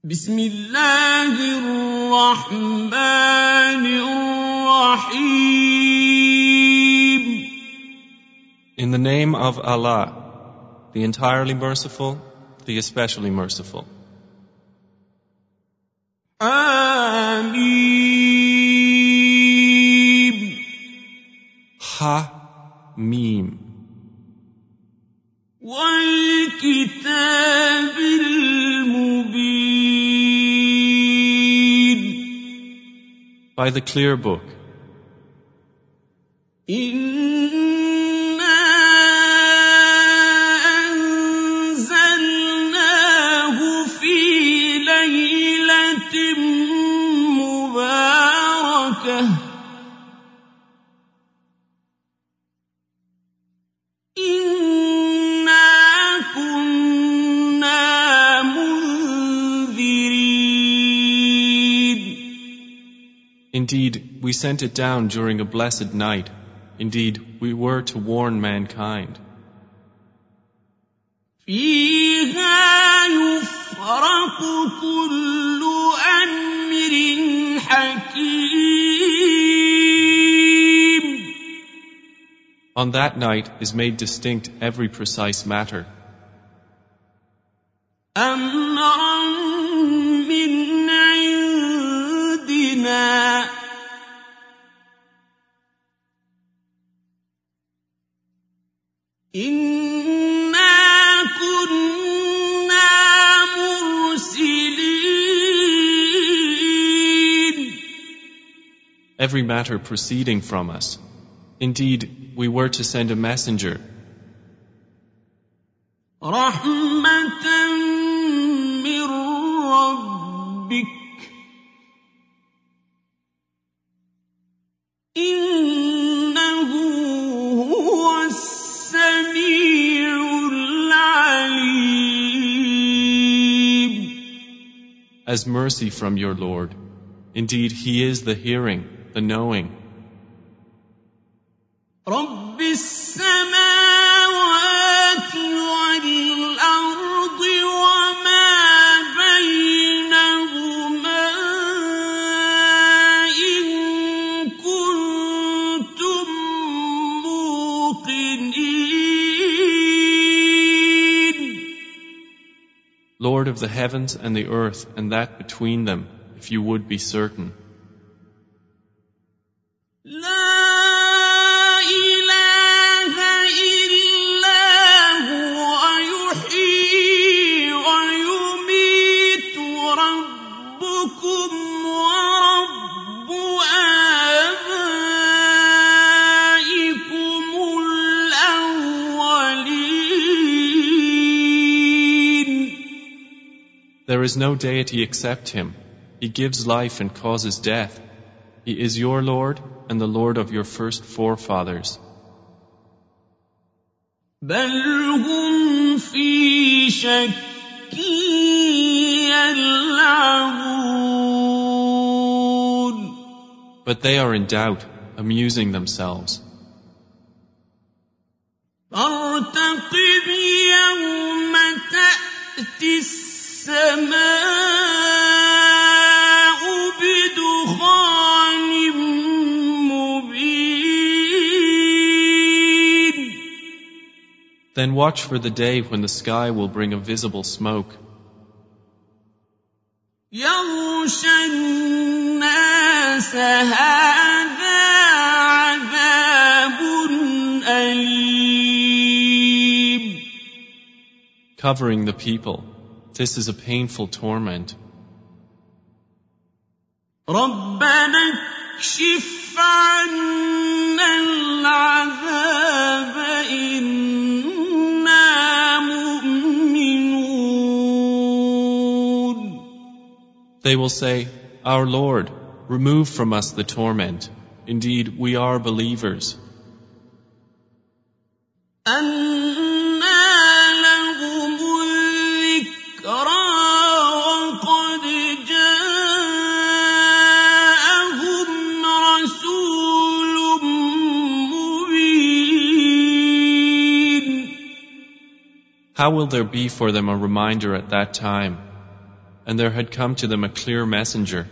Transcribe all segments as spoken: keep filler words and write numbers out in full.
بسم الله الرحمن الرحيم. In the name of Allah, the entirely merciful, the especially merciful. آمين. Ha-Mim. والكتاب المبين. By the clear book. إنا أنزلناه في ليلة مباركة إنا كنا منذرين. Indeed, we sent it down during a blessed night. Indeed, we were to warn mankind. فيها يفرق كل أمر حكيم. On that night is made distinct every precise matter. أمرا من عندنا إنا كنا مرسلين. Every matter proceeding from us. Indeed, we were to send a messenger. رحمة من ربك إنه هو السميع العليم. As mercy from your Lord. Indeed, He is the hearing, the knowing. رب السماوات والأرض وما بينهما إن كنتم موقنين. Lord of the heavens and the earth and that between them, if you would be certain. There is no deity except Him. He gives life and causes death. He is your Lord and the Lord of your first forefathers. بل هم في شك يلعبون. But they are in doubt, amusing themselves. فارتقب يوم تأتي السماء بدخان مبين. Then watch for the day when the sky will bring a visible smoke. يغشى الناس هذا عذاب أليم. Covering the people. This is a painful torment. ربنا اكشف عنا العذاب إنا مؤمنون. They will say, Our Lord, remove from us the torment. Indeed, we are believers. How will there be for them a reminder at that time? and there had come to them a clear messenger.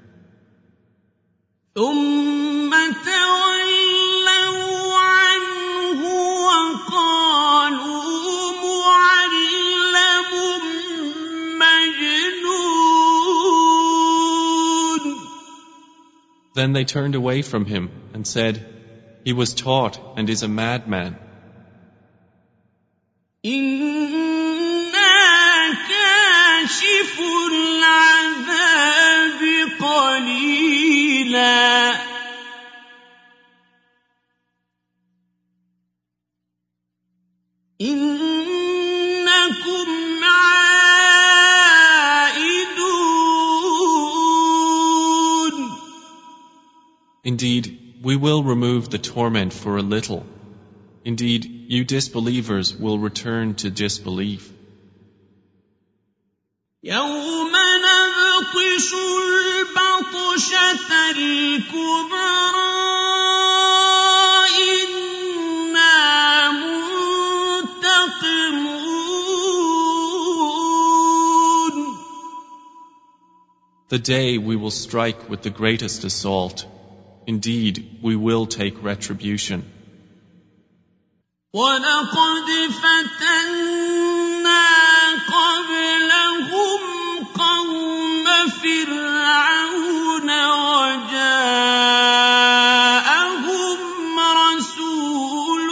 ثم تولوا عنه وقالوا معلم مجنون. Then they turned away from him and said, "He was taught and is a madman." إنا كاشف العذاب قليلا إنكم عائدون. Indeed, we will remove the torment for a little. Indeed, you disbelievers will return to disbelief. يوم نبطش البطشة الكبرى إنا منتقمون. The day we will strike with the greatest assault. Indeed, we will take retribution. وَلَقَدْ فَتَنَّا قَبْلَهُمْ قَوْمَ فِرْعَوْنَ وَجَاءَهُمْ رَسُولٌ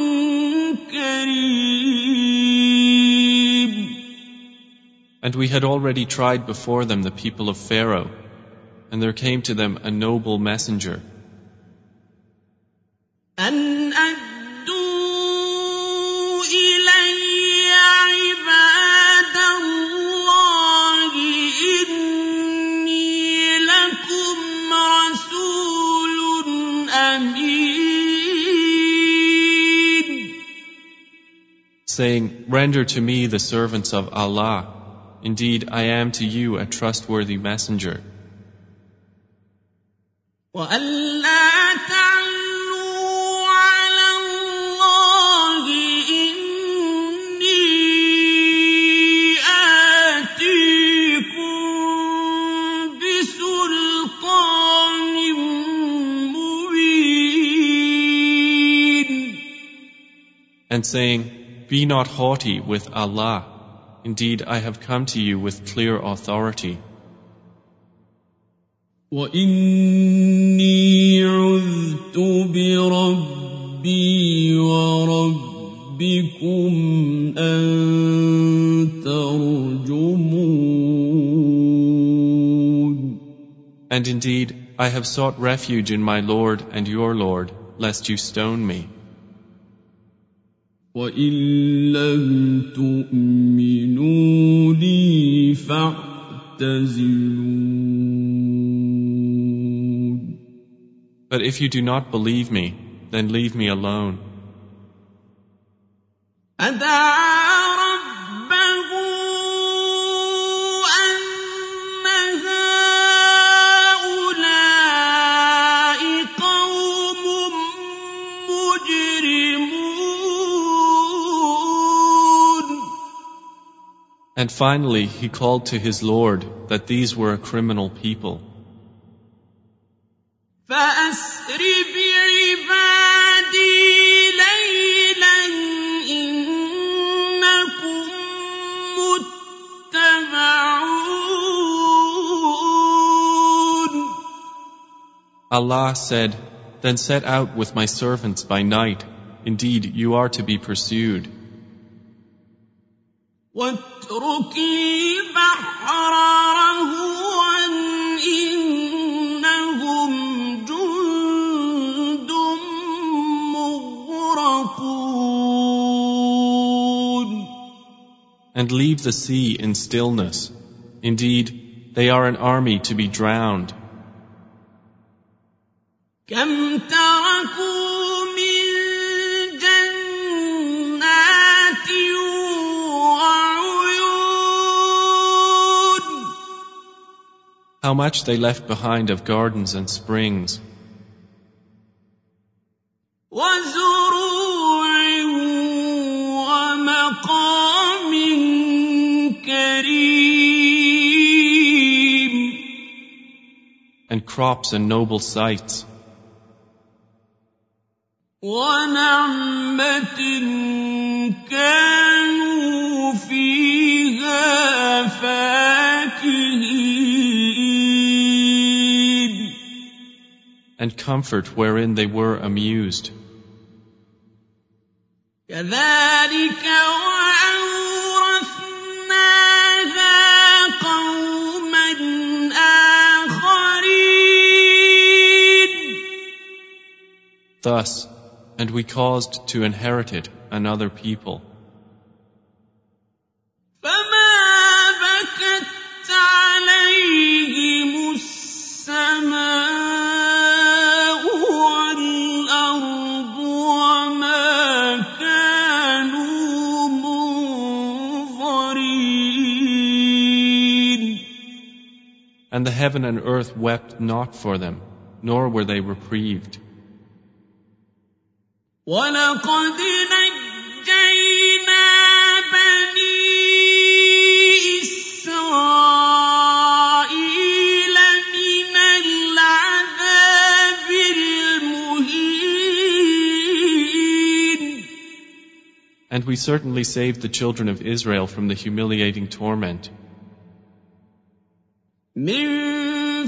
كَرِيمٌ. And we had already tried before them the people of Pharaoh, and there came to them a noble messenger. أَنْ أَدُّوا إِلَيَّ عِبَادَ اللَّهِ إِنِّي لَكُمْ رَسُولٌ أَمِينٌ. Saying, "Render to me the servants of Allah. Indeed, I am to you a trustworthy messenger." وَأَلَّا تَعْلُوا عَلَى اللَّهِ إِنِّي آتِيكُم بِسُلْطَانٍ مُّبِينٍ. And saying, "Be not haughty with Allah. Indeed, I have come to you with clear authority." وَإِنِّي عُذْتُ بِرَبِّي وَرَبِّكُمْ أَن تَرْجُمُونِ. And indeed, I have sought refuge in my Lord and your Lord, lest you stone me. وَإِن لَّمْ تُؤْمِنُوا لِي فَاعْتَزِلُونِ. But if you do not believe me, then leave me alone. فَدَعَا رَبَّهُ أَنَّ هَٰؤُلَاءِ قَوْمٌ مُّجْرِمُونَ. And finally he called to his Lord that these were a criminal people. فَأَسْرِ بِعِبَادِي لَيْلًا إِنَّكُم مُّتَّبَعُونَ. Allah said, "Then set out with my servants by night. Indeed, you are to be pursued." وَاتْرُكِ الْبَحْرَ رَهْوًا إِنَّهُمْ جُندٌ مُّغْرَقُونَ. And leave the sea in stillness. Indeed, they are an army to be drowned. كَمْ تَرَكُوا مِن جَنَّاتٍ وَعُيُونٍ. How much they left behind of gardens and springs. وَزُرُوعٍ وَمَقَامٍ كَرِيمٍ. and crops and noble sights, وَنَعْمَةٍ كَانُوا فِيهَا فَاكِهِينَ, and comfort wherein they were amused. كَذَلِكَ وَأَوْرَثْنَاهَا قَوْمًا آخَرِينَ. Thus, and we caused to inherit it another people. فَمَا بَكَتْ عَلَيْهِمُ السَّمَاءُ وَالْأَرْضُ وَمَا كَانُوا مُنظَرِينَ. And the heaven and earth wept not for them, nor were they reprieved. وَلَقَدْ نَجَّيْنَا بَنِي إِسْرَائِيلَ مِنَ الْعَذَابِ الْمُهِينِ. And we certainly saved the children of Israel from the humiliating torment. مِنْ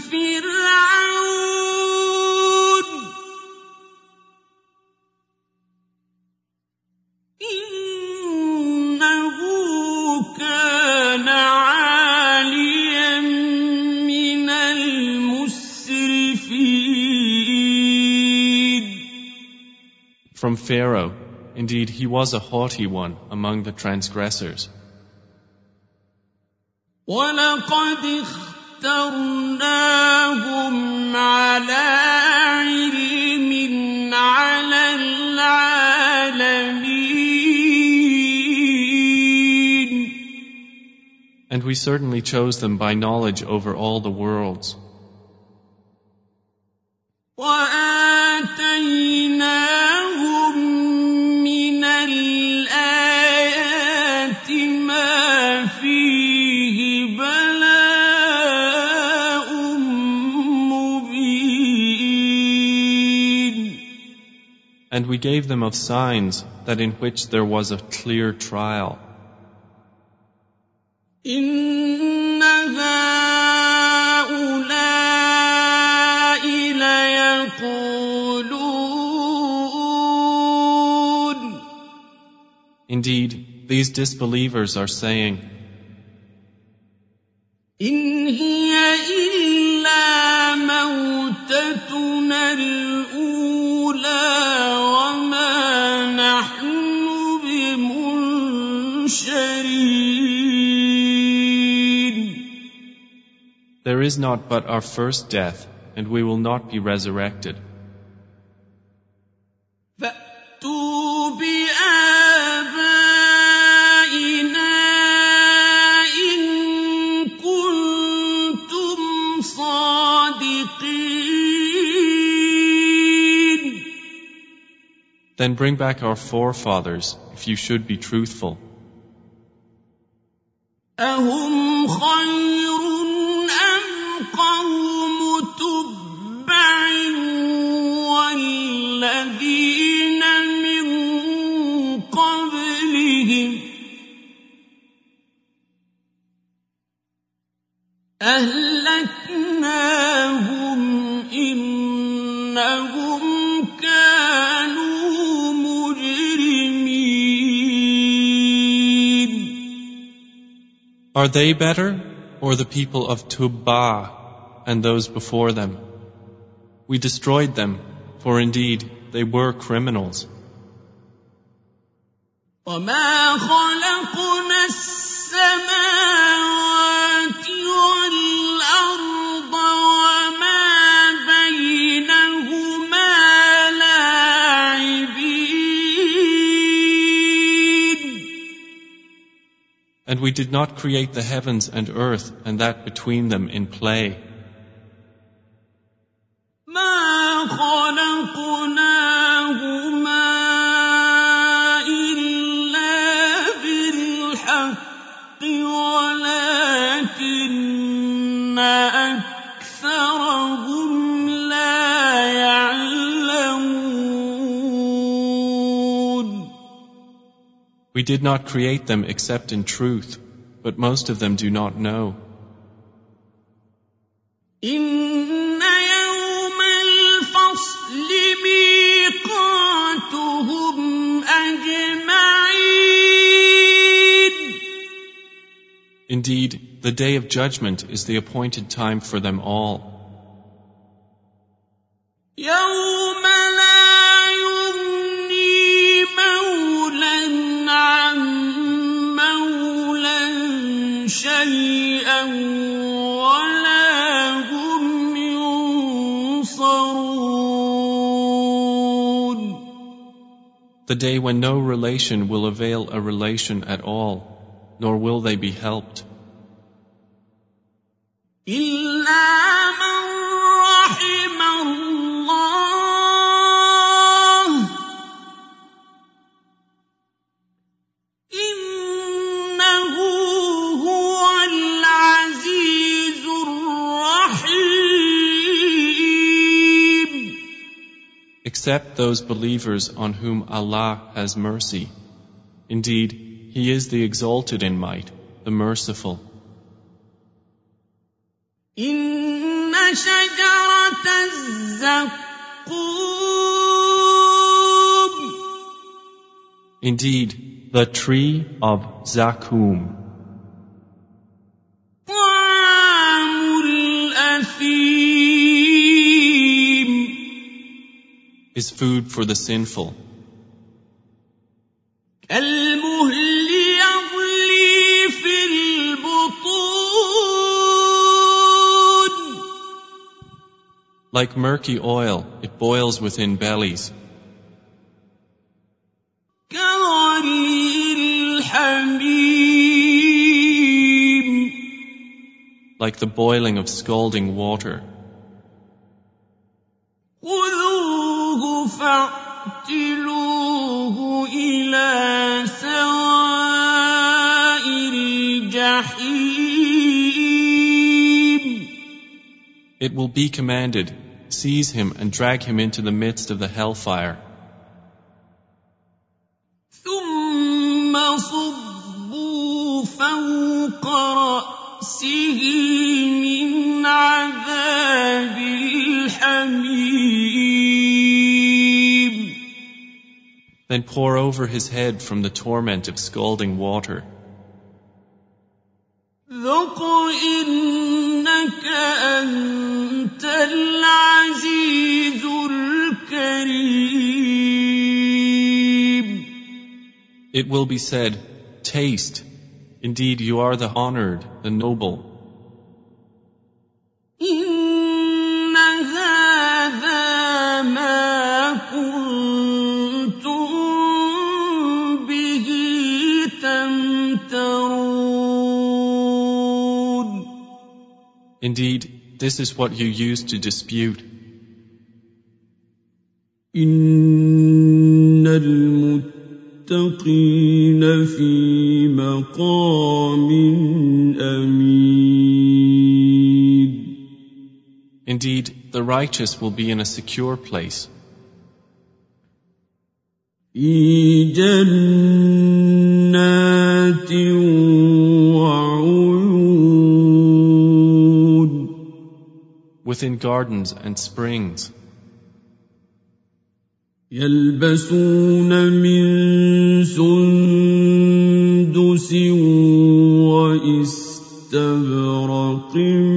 فِرْعَوْنَ إِنَّهُ كَانَ عَالِيًا مِنَ الْمُسْرِفِينَ. From Pharaoh, indeed he was a haughty one among the transgressors. وَلَقَدِ اخْتَرْنَاهُمْ عَلَى عِلْمٍ عَلَى الْعَالَمِينَ. And we certainly chose them by knowledge over all the worlds. وَآتَيْنَاهُمْ مِنَ الْآيَاتِ مَا فِيهِ بَلَاءٌ مُبِينٌ. And we gave them of signs that in which there was a clear trial. إِنَّ هَؤُلَاءِ لَيَقُولُونَ Indeed, these disbelievers are saying, إِنْ هِيَ إِلَّا مَوْتَتُنَا الْأُولَى وَمَا نَحْنُ بِمُنشَرِينَ. there is not but our first death, and we will not be resurrected. فَأْتُوا بِآبَائِنَا إِن كُنتُمْ صَادِقِينَ. Then bring back our forefathers, if you should be truthful. أَهُمْ خَيْرٌ أَمْ قَوْمُ تُبَّعٍ وَالَّذِينَ مِن قَبْلِهِمْ أَهْلَكْنَاهُمْ إِنَّهُمْ كَانُوا مُجْرِمِينَ. Are they better, or the people of Tubba and those before them? We destroyed them, for indeed they were criminals. وَمَا خَلَقْنَا السَّمَاوَاتِ وَالْأَرْضَ وَمَا بَيْنَهُمَا لَاعِبِينَ. And we did not create the heavens and earth and that between them in play. مَا خَلَقْنَاهُمَا إِلَّا بِالْحَقِّ وَلَكِنَّ أَكْثَرَهُمْ لَا يَعْلَمُونَ We did not create them except in truth, but most of them do not know. إِنَّ يَوْمَ الْفَصْلِ مِيقَاتُهُمْ أَجْمَعِينَ Indeed, the day of judgment is the appointed time for them all. يَوْمَ لَا يُغْنِي مَوْلًى عَن مَّوْلًى شَيْئًا وَلَا هُمْ يُنصَرُونَ The day when no relation will avail a relation at all, nor will they be helped. إِلَّا مَن رَّحِمَ اللَّهُ إِنَّهُ هُوَ الْعَزِيزُ الرَّحِيمُ Except those believers on whom Allah has mercy. Indeed, He is the exalted in might, the merciful. إِنَّ شَجَرَتَ الزَّقُّومِ Indeed, the tree of Zakum طَعَامُ الْأَثِيمِ is food for the sinful. كَالْمُهْلِ يَغْلِي فِي الْبُطُونِ Like murky oil, it boils within bellies. كَغَلْيِ الْحَمِيمِ Like the boiling of scalding water. خُذُوهُ فَاعْتِلُوهُ إِلَىٰ سَوَاءِ الْجَحِيمِ It will be commanded, seize him and drag him into the midst of the hellfire. ثُمَّ صُبُّوا فَوْقَ رَأْسِهِ مِنْ عَذَابِ الْحَمِيمِ Then pour over his head from the torment of scalding water. ذُقْ إِنَّكَ أَنْتَ الْعَزِيزُ الْكَرِيمُ It will be said, taste. Indeed, you are the honored, the noble. إِنَّ هَٰذَا مَا كُنتُم بِهِ تَمْتَرُونَ Indeed, this is what you used to dispute. إِنَّ الْمُتَّقِينَ فِي مَقَامٍ أَمِينٍ Indeed, the righteous will be in a secure place. فِي جَنَّاتٍ وَعُيُونٍ Within gardens and springs. يَلْبَسُونَ مِن سُندُسٍ وَإِسْتَبْرَقٍ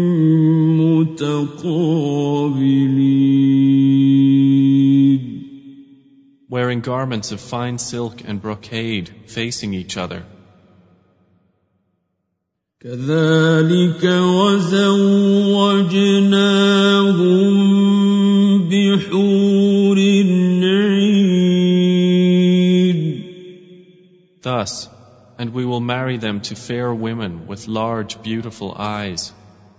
مُتَقَابِلِينَ Wearing garments of fine silk and brocade facing each other. كَذَلِكَ وَزَوَّجْنَاهُم بِحُورٍ عِينٍ Thus, and we will marry them to fair women with large, beautiful eyes.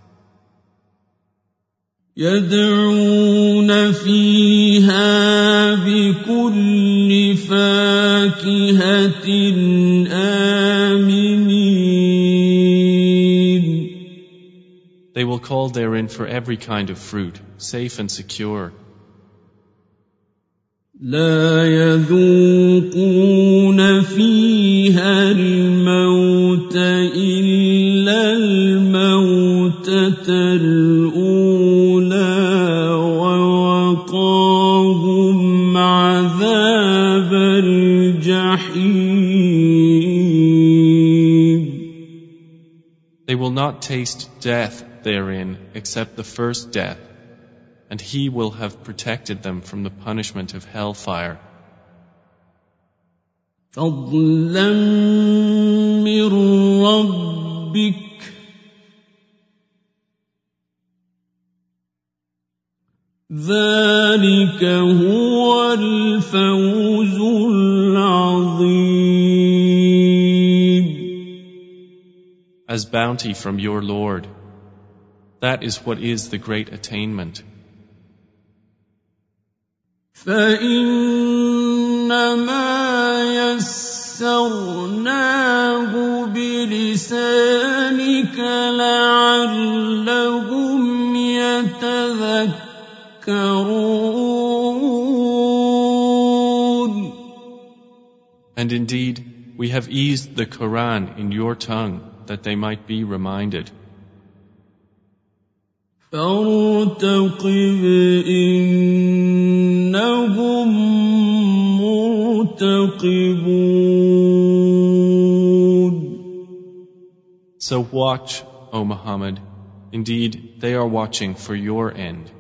يَدْعُونَ فِيهَا بِكُلِّ فَاكِهَةٍ آمِنِينَ They will call therein for every kind of fruit, safe and secure. لا يذوقون فيها الموت إلا الموتة الأولى ووقاهم عذاب الجحيم. They will not taste death therein except the first death, and He will have protected them from the punishment of hellfire. فضلا من ربك ذلك هو الفوز العظيم. As bounty from your Lord, that is what is the great attainment. فإنما يسرناه بلسانك لعلهم يتذكرون. And indeed, we have eased the Quran in your tongue that they might be reminded. فارتقب إنهم مرتقبون. So watch, O Muhammad, indeed they are watching for your end.